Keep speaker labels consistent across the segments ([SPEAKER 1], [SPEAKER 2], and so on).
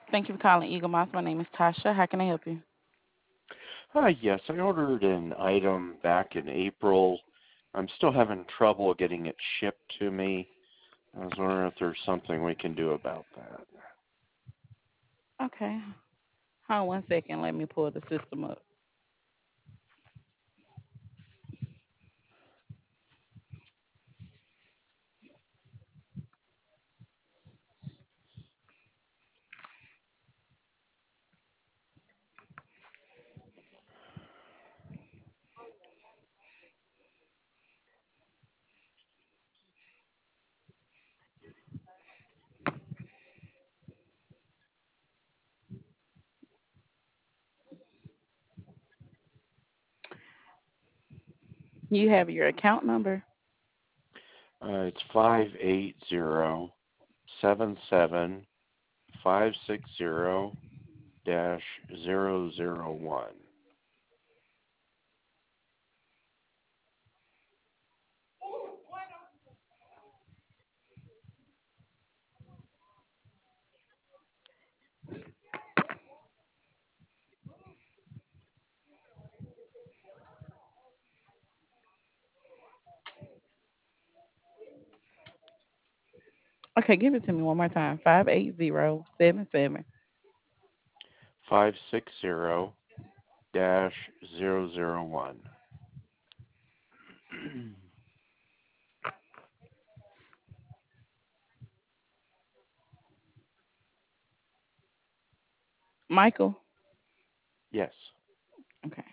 [SPEAKER 1] Thank you for calling Eagle Moss. My name is Tasha. How can I help you?
[SPEAKER 2] Hi, yes, I ordered an item back in April. I'm still having trouble getting it shipped to me. I was wondering if there's something we can do about that.
[SPEAKER 1] Okay. Hold on 1 second. Let me pull the system up. You have your account number.
[SPEAKER 2] It's 580-77-560-001.
[SPEAKER 1] Okay, give it to me one more time. 58077.
[SPEAKER 2] 560-001.
[SPEAKER 1] Michael.
[SPEAKER 2] Yes.
[SPEAKER 1] Okay.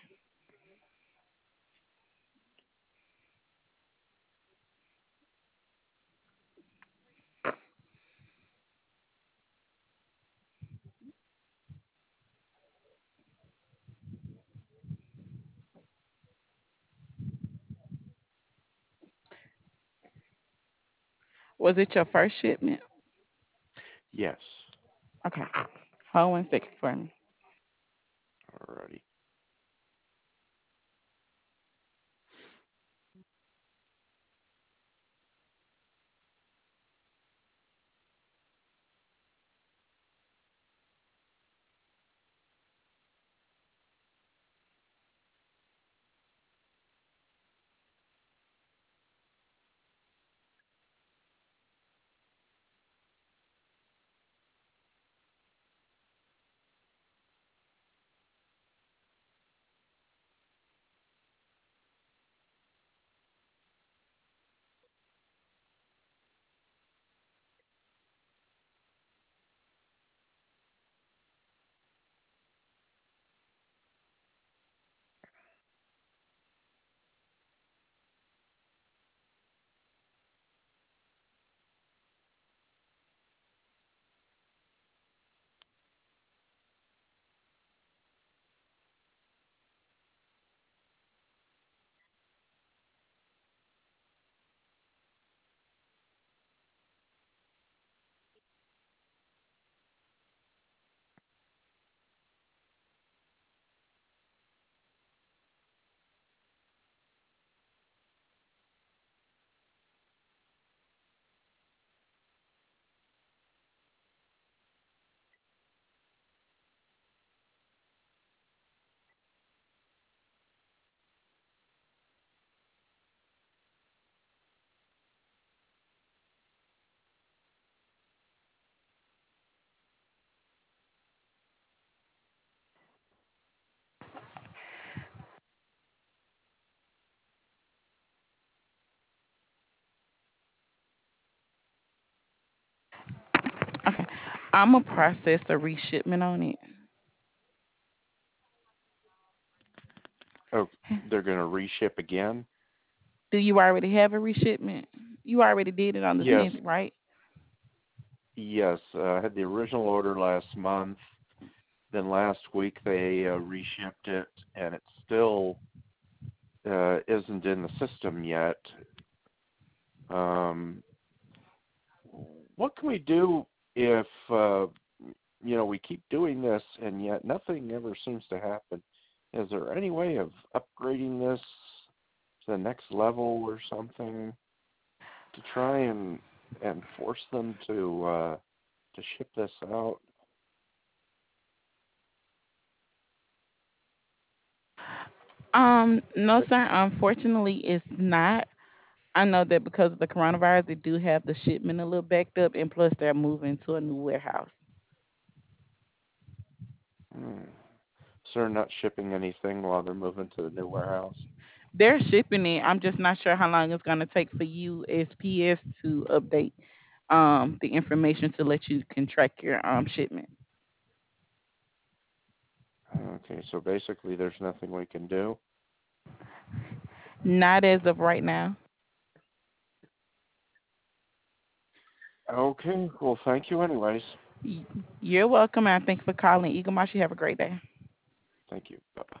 [SPEAKER 1] Was it your first shipment?
[SPEAKER 2] Yes.
[SPEAKER 1] Okay. Hold on 1 second for me.
[SPEAKER 2] Alrighty.
[SPEAKER 1] Okay. I'm going to process a reshipment on it.
[SPEAKER 2] Oh, they're going to reship again?
[SPEAKER 1] Do you already have a reshipment? You already did it on the
[SPEAKER 2] Yes.
[SPEAKER 1] 10th, right?
[SPEAKER 2] Yes. I had the original order last month. Then last week they reshipped it, and it still isn't in the system yet. Um, what can we do if we keep doing this and yet nothing ever seems to happen? Is there any way of upgrading this to the next level or something to try and force them to ship this out?
[SPEAKER 1] No, sir. Unfortunately, it's not. I know that because of the coronavirus, they do have the shipment a little backed up, and plus they're moving to a new warehouse.
[SPEAKER 2] Hmm. So they're not shipping anything while they're moving to the new warehouse.
[SPEAKER 1] They're shipping it. I'm just not sure how long it's gonna take for USPS to update the information to let you can track your shipment.
[SPEAKER 2] Okay, so basically there's nothing we can do.
[SPEAKER 1] Not as of right now.
[SPEAKER 2] Okay, well, thank you anyways.
[SPEAKER 1] Y- You're welcome, and thank you for calling Eagle Moss. You have a great day.
[SPEAKER 2] Thank you. Bye.